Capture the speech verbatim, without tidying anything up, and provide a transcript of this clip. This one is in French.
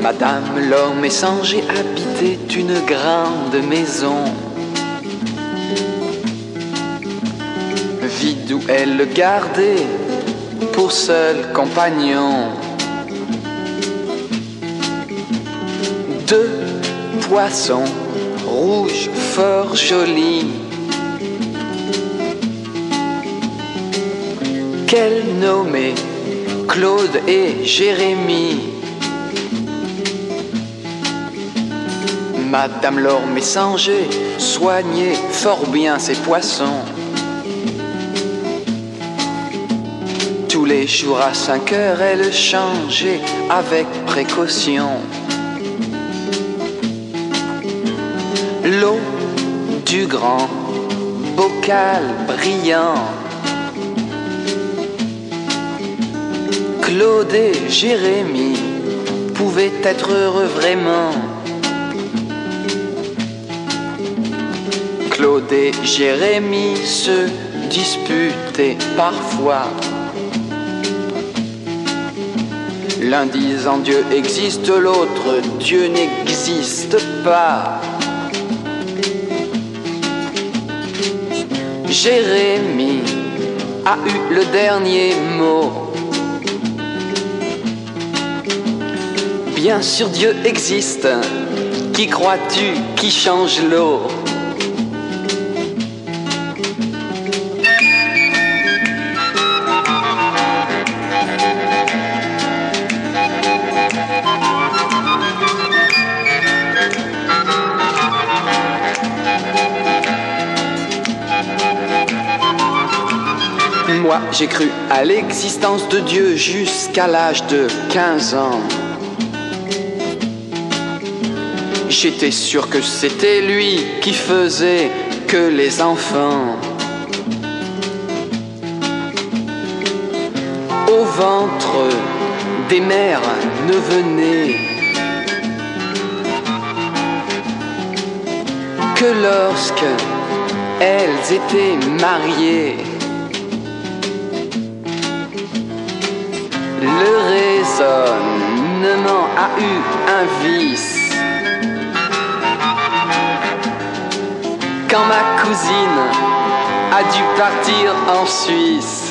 Madame l'homme messager habitait une grande maison, vide où elle le gardait pour seul compagnon. Deux poissons rouges fort jolis, qu'elle nommait Claude et Jérémie. Madame l'or messager soignait fort bien ses poissons. Tous les jours à cinq heures, elle changeait avec précaution l'eau du grand bocal brillant. Claude et Jérémie pouvaient être heureux vraiment. Claude et Jérémie se disputaient parfois, l'un disant Dieu existe, l'autre Dieu n'existe pas. Jérémie a eu le dernier mot. Bien sûr Dieu existe, qui crois-tu qui change l'eau? Moi, j'ai cru à l'existence de Dieu jusqu'à l'âge de quinze ans. J'étais sûr que c'était lui qui faisait que les enfants au ventre des mères ne venaient que lorsque elles étaient mariées. Le raisonnement a eu un vice. Quand ma cousine a dû partir en Suisse,